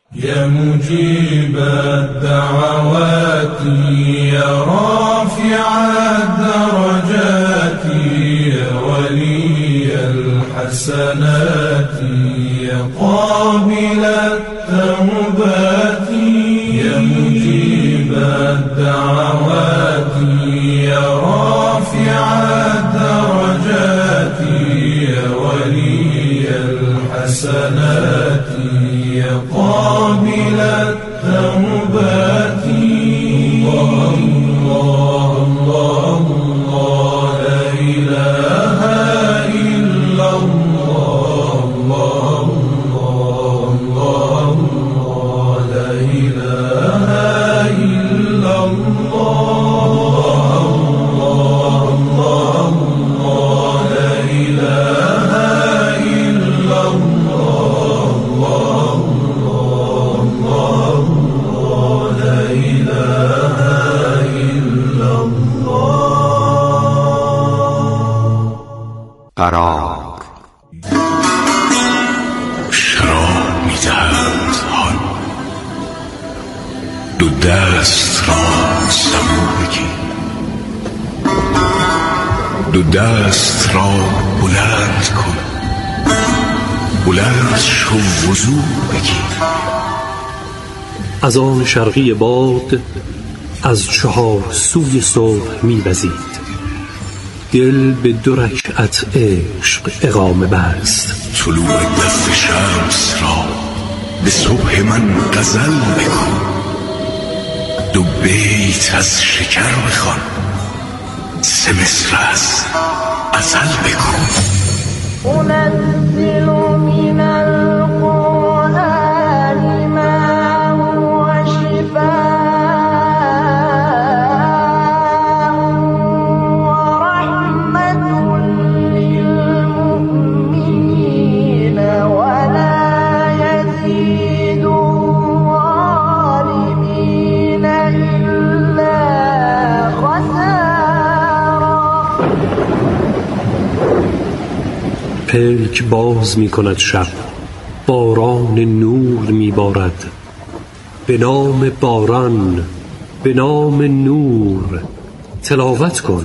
يا مجيب الدعوات يا رافع الدرجات يا ولي الحسنات يا قابل التوبات يا مجيب الدعوات يا رافع الدرجات يا ولي الحسنات يا قابل التوبات الله الله الله لا إله إلا الله الله الله الله لا إله إلا الله الله الله لا إله إلا الله لا إله إلا الله. قرار شرار می‌دهند حال دو دست را سبو بگیر دو دست را بلند کن بلند شو وضو بگیر از آن شرقی باد از چهار سوی صبح می‌وزید دل به 2 رکعت عشق اقامه بست طلوع دست شمس را به صبح من غزل بکن 2 بیت از شکر بخوان 3 مصر از غزل بکن أنزل من القرآن ما هو شفاء ورحمة للمؤمنين ولا يزيد الظالمين إلا خسارا. پلک باز می کند شب باران نور می بارد به نام باران به نام نور تلاوت کن.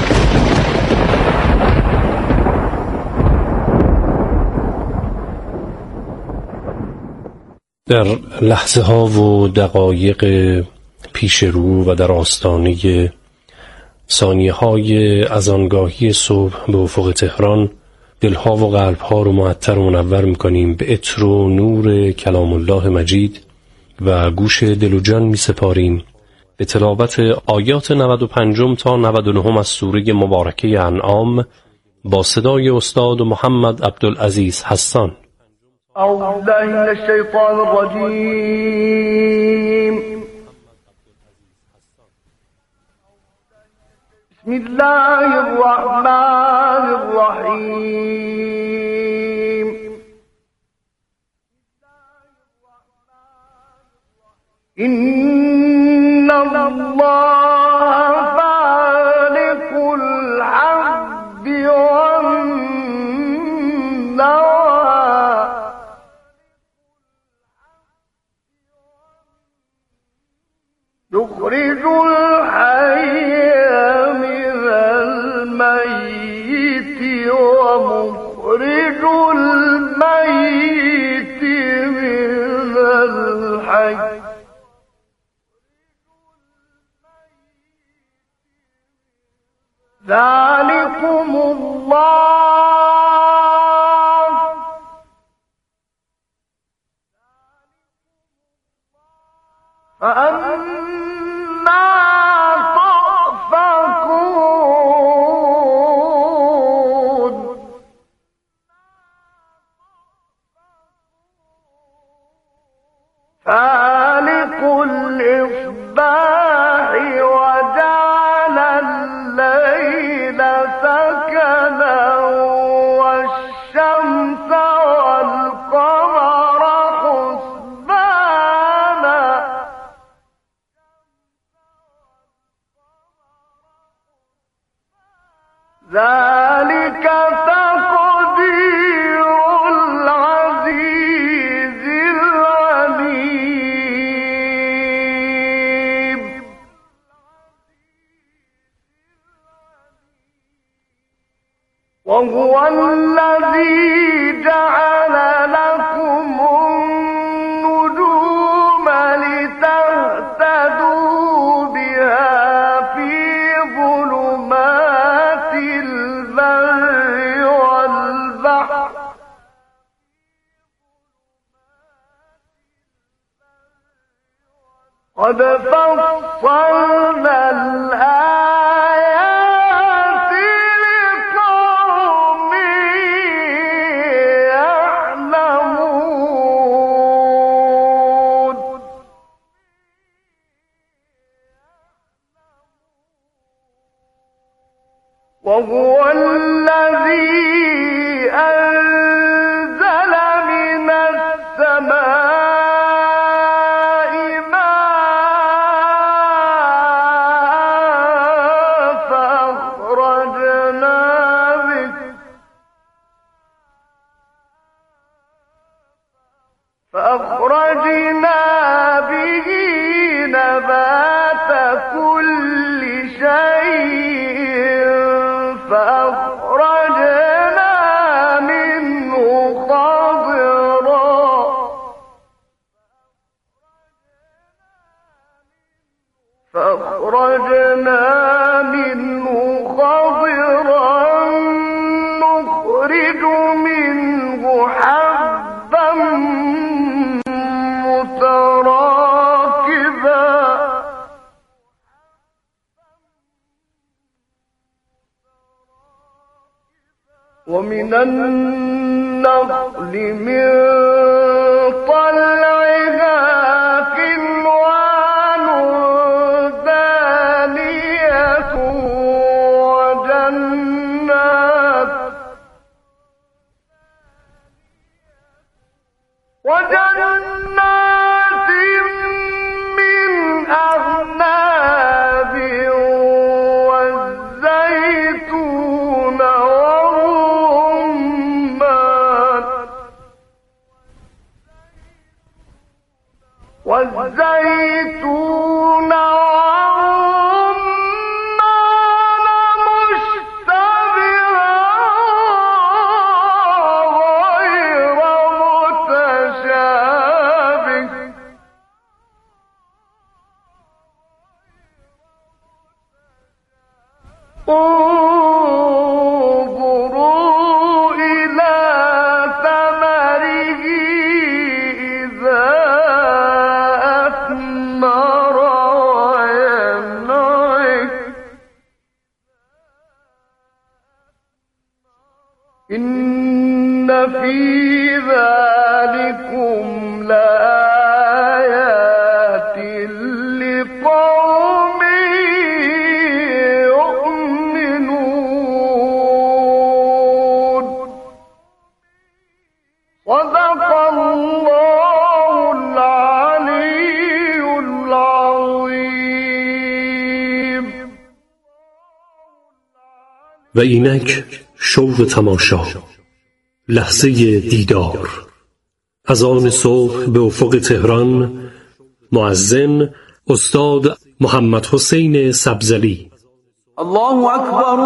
در لحظه ها و دقایق پیش رو و در آستانه ثانیه های اذانگاهی صبح به افق تهران دلها و قلبها رو معطر و منور میکنیم به عطر و نور کلام الله مجید و گوش دل و جان میسپاریم به تلاوت آیات 95 تا 99 از سوره مبارکه انعام با صدای استاد محمد عبدالعزیز حسان. اعوذ بالله من الشیطان الرجیم. بسم الله الرحمن الرحیم. إن الله فالق الحب والنوى يخرج الحي من الميت ومخرج الميت من الحي ذلكم الله فأنا تؤفكون. فالق الإصباح وجعل الليل سكنا والشمس والقمر حسبانا ذلك تقدير العزيز العليم. قد فصلنا الآيات لقوم يعلمون وهو الذي أنزل من السماء ماء فأخرجنا به نبات كل شيء فأخرجنا منه خضرا نخرج منه حبا متراكبا ومن النخل من طلعها كنوان دانية وجنات من أعناب والزيتون والرمان مشتبها غير متشابه انظروا إلى ثمره إذا أثمر وينعه إن في ذلكم لآيات لقوم يؤمنون صدق الله العلي العظيم. و اینک شوق تماشا، لحظه دیدار، از آن صبح به افق تهران. مؤذن استاد محمد حسین سبزلی. الله اکبر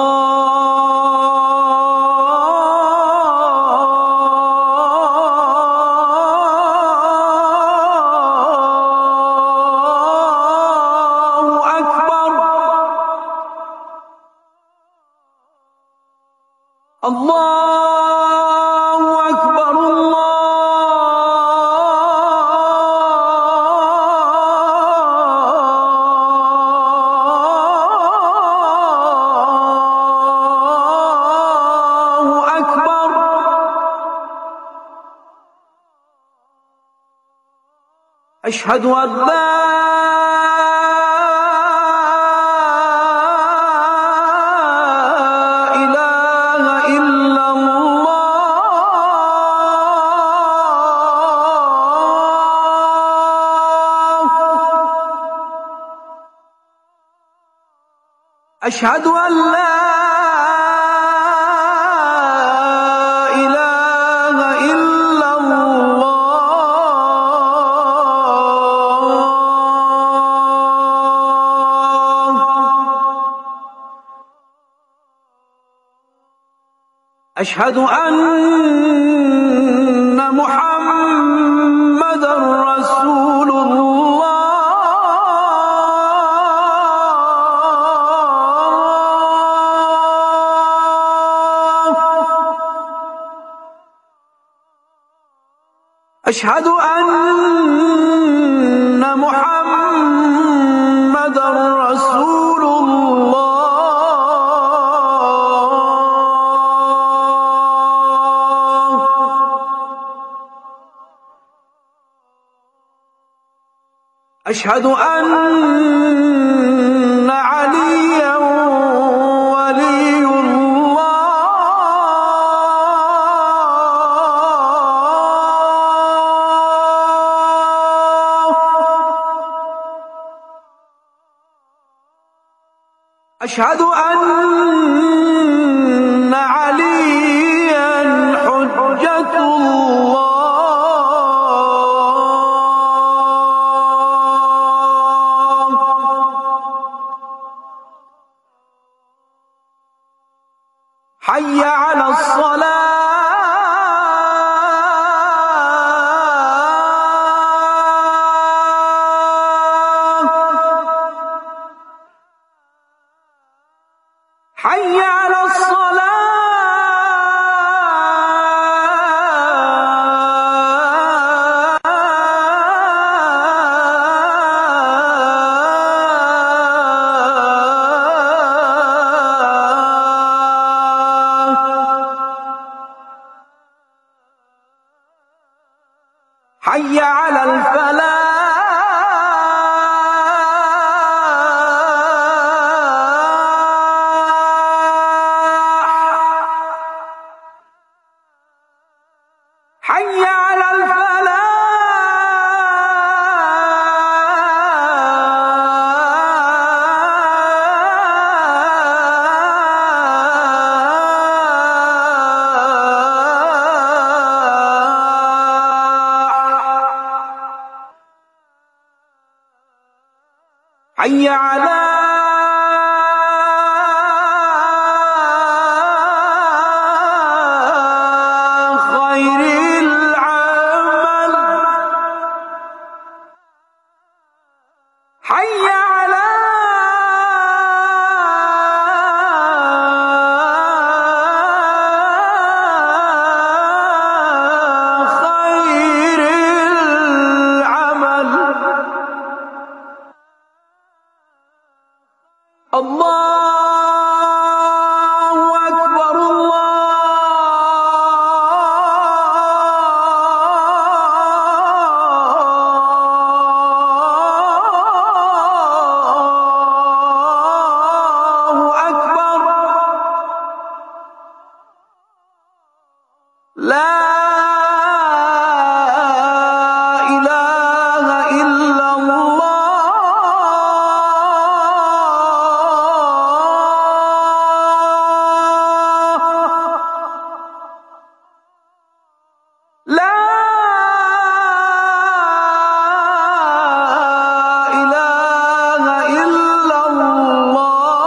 أشهد أن لا إله إلا الله أشهد أن لا أشهد أن محمدًا رسول الله أشهد أن محمدًا أشهد أن عليا ولي الله. أشهد أن عليا حجة الله. حي على الصلاة. حي على الصلاة. حي على الفلاح. حي على الفلاح. حي على خير العمل. حي على خير العمل. الله أكبر. الله أكبر. لا إله إلا الله. لا إله إلا الله.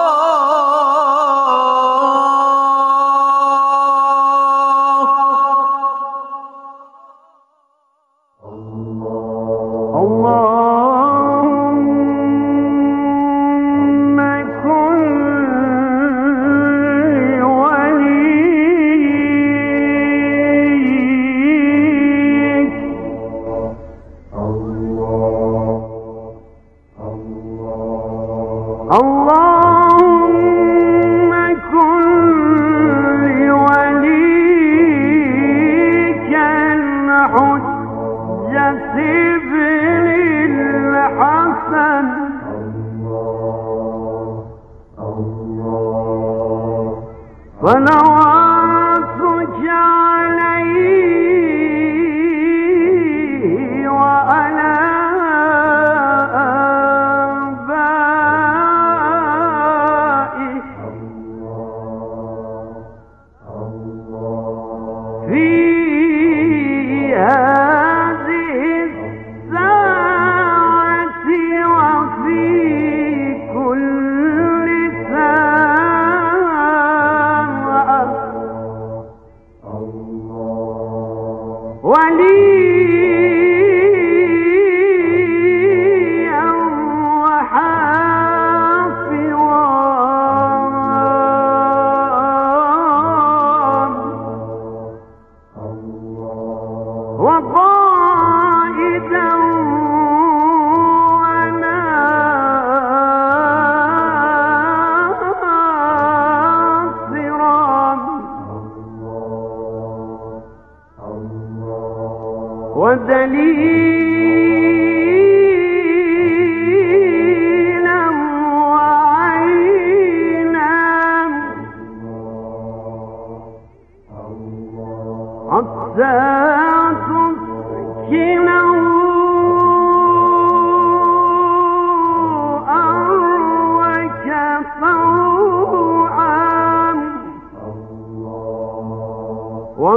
اللهم كن وليك. اللهم كن لوليك الحجة ابن الحسن. صلواتك عليه وعلى آبائه في هذه الساعة وفي كل ساعة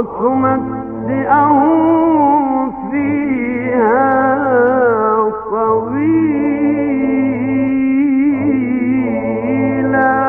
وتمتعهم فيها طويلا.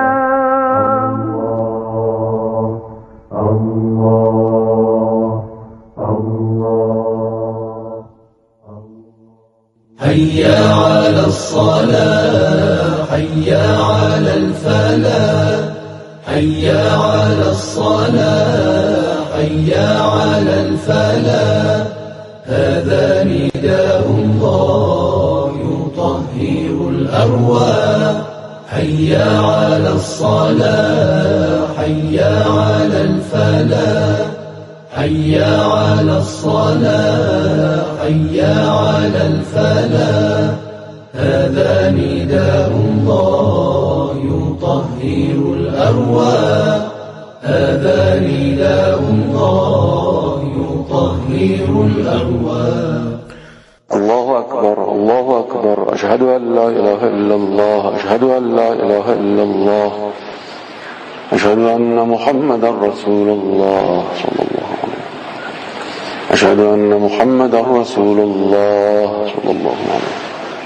هيا على الصلاة هيا على الفلاح هيا على الصلاة هيا على الفلاح هذا نداء الله يطهر الأرواح هيا على الصلاة هيا على الفلاح هيا على الصلاة هيا على الفلاح هذا نداء الله يطهر الأرواح هذا نداء الله يطهر الأرواح. الله أكبر الله أكبر أشهد أن لا إله إلا الله أشهد أن لا إله إلا الله أشهد أن محمدا رسول الله صلى الله عليه وسلم أشهد أن محمدا رسول الله صلى الله عليه وسلم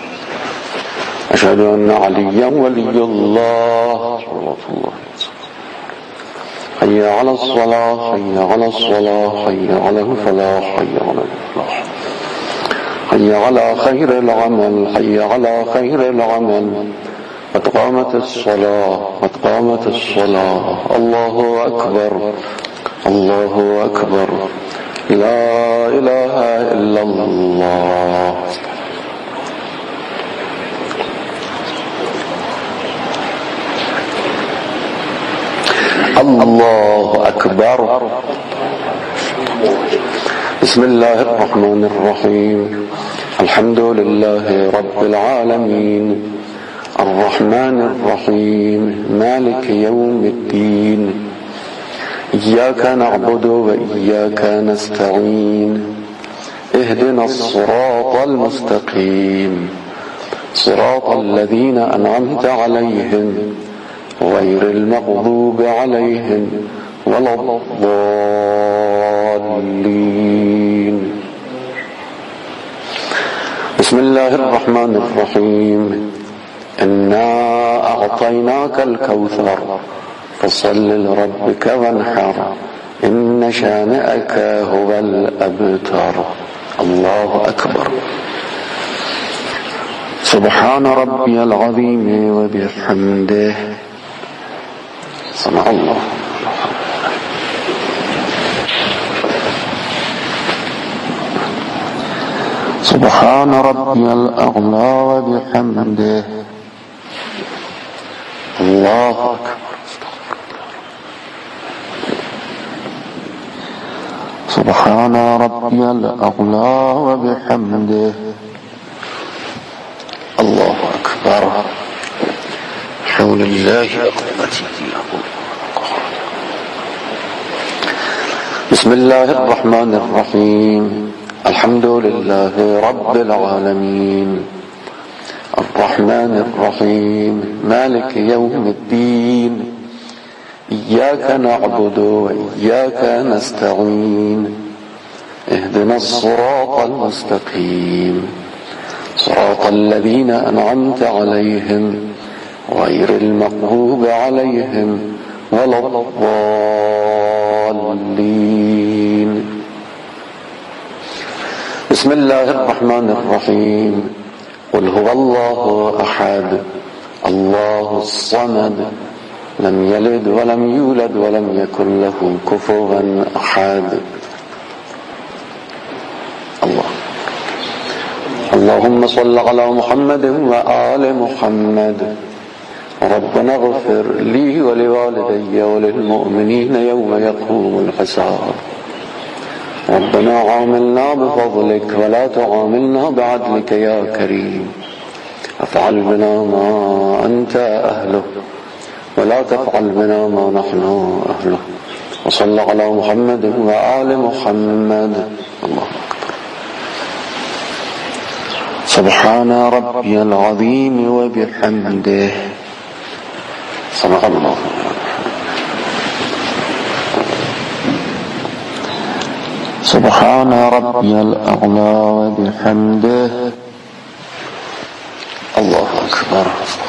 أشهد أن عليا ولي الله صلى الله عليه وسلم. حي على الصلاة حي على الصلاة حي على الفلاح حي على الفلاح حي على خير العمل حي على خير العمل قد قامت الصلاة قد قامت الصلاة. الله أكبر الله أكبر لا إله إلا الله. الله أكبر. بسم الله الرحمن الرحيم الحمد لله رب العالمين الرحمن الرحيم مالك يوم الدين إياك نعبد وإياك نستعين اهدنا الصراط المستقيم صراط الذين أنعمت عليهم غير المغضوب عليهم ولا الضالين. بسم الله الرحمن الرحيم إنا أعطيناك الكوثر فصل لربك وانحر إن شانئك هو الأبتر. الله أكبر. سبحان ربي العظيم وبحمده سمع الله. سبحان ربي الأعلى وبحمده. الله أكبر. سبحان ربي الأعلى وبحمده. الله أكبر. حول الله بسم الله الرحمن الرحيم الحمد لله رب العالمين الرحمن الرحيم مالك يوم الدين إياك نعبد وإياك نستعين اهدنا الصراط المستقيم صراط الذين أنعمت عليهم غير المغضوب عليهم ولا الضالين. بسم الله الرحمن الرحيم قل هو الله أحد الله الصمد لم يلد ولم يولد ولم يكن له كفوا أحد. الله اللهم صل على محمد وآل محمد. ربنا اغفر لي ولوالدي وللمؤمنين يوم يقوم الحساب. ربنا عاملنا بفضلك ولا تعاملنا بعدلك يا كريم. افعل بنا ما أنت أهله ولا تفعل بنا ما نحن أهله. وصل على محمد وآل محمد. الله أكبر. سبحان ربي العظيم وبحمده سمع الله. سبحان ربي الأعلى وبحمده الله أكبر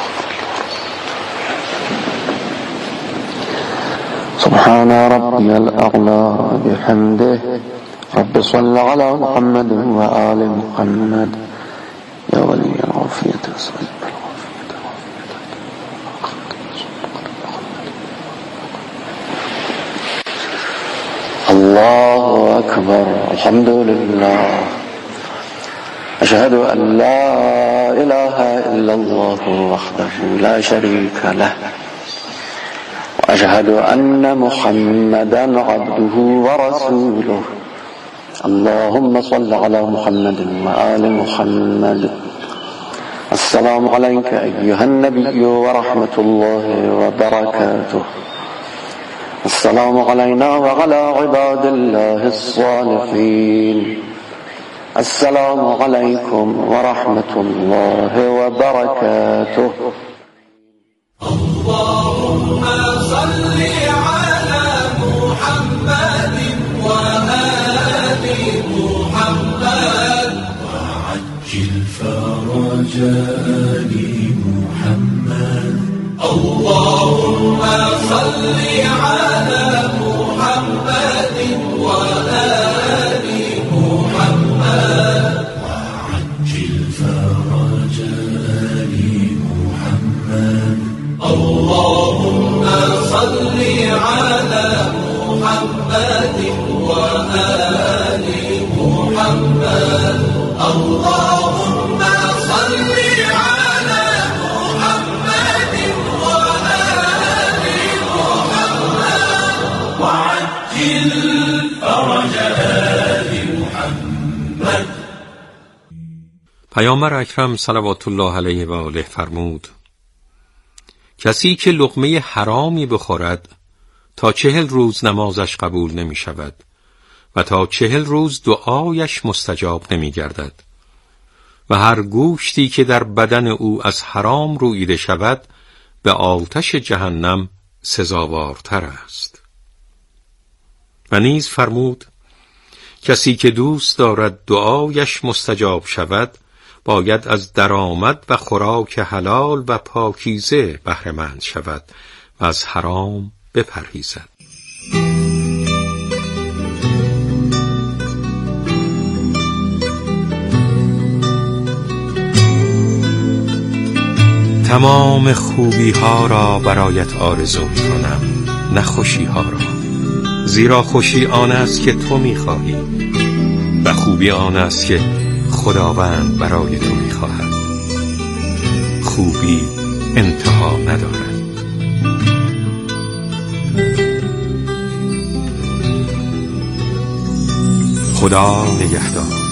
سبحان ربي الأعلى وبحمده رب صل على محمد وآل محمد يا ولي العافية الله أكبر الحمد لله أشهد أن لا إله إلا الله وحده لا شريك له وأشهد أن محمدا عبده ورسوله اللهم صل على محمد وآل محمد السلام عليك أيها النبي ورحمة الله وبركاته السلام علينا وعلى عباد الله الصالحين السلام عليكم ورحمة الله وبركاته اللهم صل على محمد وآل محمد وعجل فرج آل محمد اللهم صل على محمد وآل محمد وعجل فرج آل محمد اللهم صل على محمد وآل محمد اللهم صل على محمد وآل محمد وعجل فرج آل محمد. پیامبر اکرم صلوات الله علیه و آله فرمود: کسی که لقمه حرامی بخورد تا 40 روز نمازش قبول نمی شود و تا 40 روز دعایش مستجاب نمی گردد و هر گوشتی که در بدن او از حرام روییده شود به آتش جهنم سزاوارتر است. و نیز فرمود: کسی که دوست دارد دعایش مستجاب شود باید از درآمد و خوراک حلال و پاکیزه بهره مند شود و از حرام بپرهیزد. تمام خوبی ها را برایت آرزو می کنم، نه خوشی ها را، زیرا خوشی آن است که تو می خواهی و خوبی آن است که خداوند برای تو می خواهد. خوبی انتها ندارد. خدا نگهدار.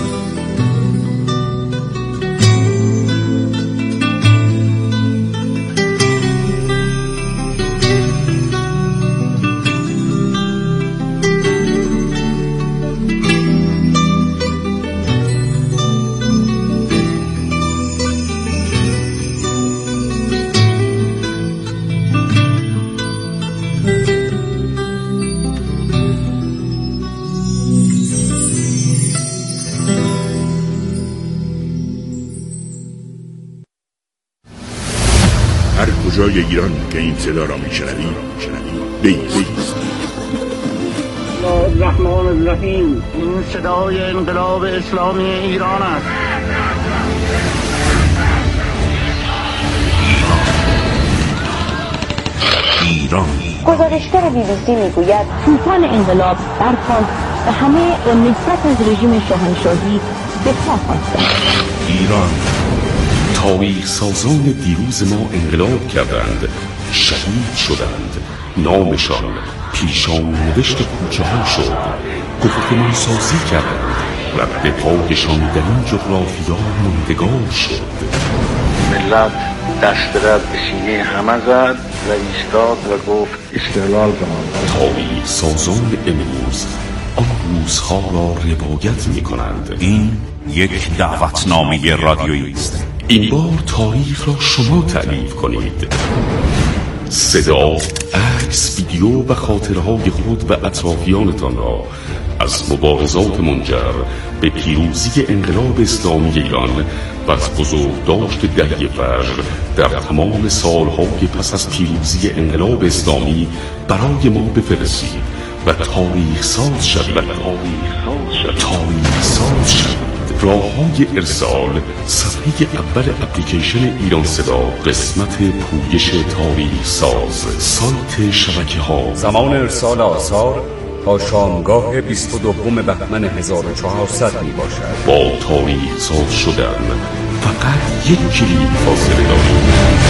هر کجای ایران که این صدا را میشنوی بیست. الرحمن الرحیم. این صدای انقلاب اسلامی ایران است. ایران. گزارشگر BBC میگوید طوفان انقلاب برخاست و همه با نفرت از رژیم شاهنشاهی به پا خواستند. ایران. تاریخ سازان دیروز ما انقلاب کردند، شهید شدند، نامشان پیشان نوشت کوچه ها شد، گفتمان سازی کردند و به پایشان در این جغرافیا ماندگار شد. ملت دست رد به سینه همه زد و ایستاد و گفت استقلال کنند. تاریخ سازان امروز آن روزها را روایت می کنند. این یک دعوتنامه رادیویی است. این بار تاریخ را شما تعریف کنید. صدا، عکس، ویدیو و خاطرهای خود و اطرافیانتان را از مبارزات منجر به پیروزی انقلاب اسلامی ایران و از بزرگداشت دهه فجر در تمام سالهای پس از پیروزی انقلاب اسلامی برای ما بفرستید و تاریخ ساز شوید. راه‌های ارسال: صفحه اول اپلیکیشن ایران صدا، قسمت پویش تاریخ ساز، سایت شبکه‌ها. زمان ارسال آثار تا شامگاه 22 بهمن 1400 می باشد. با تاریخ ساز شدن فقط یک کلیک فاصله دارید.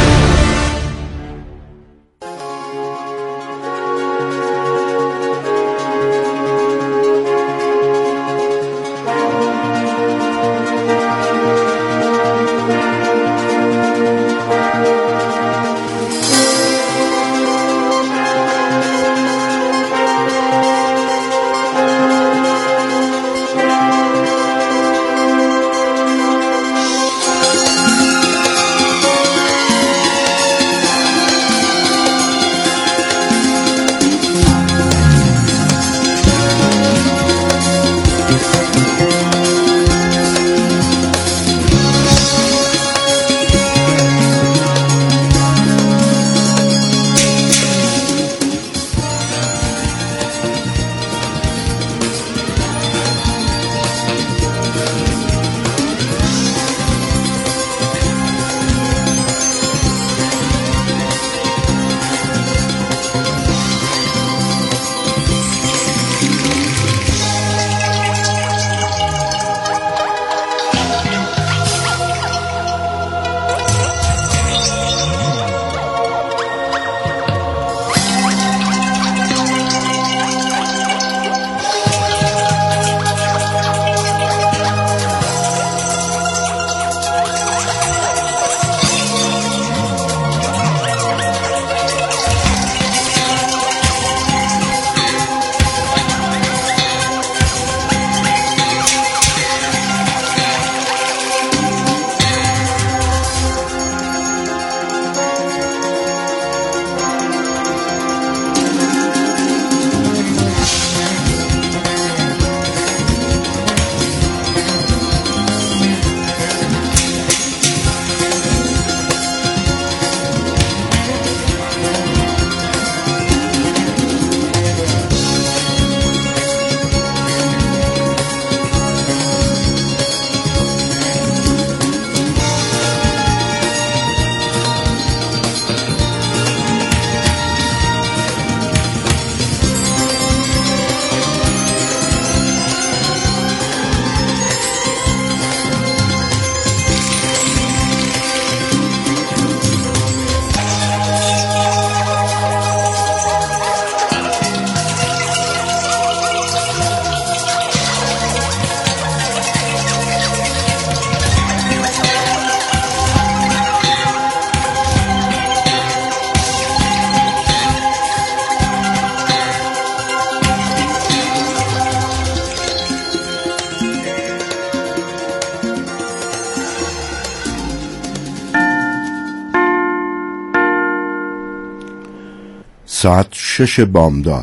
ساعت 6 بامداد.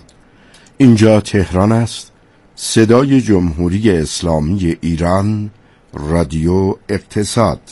اینجا تهران است. صدای جمهوری اسلامی ایران، رادیو اقتصاد.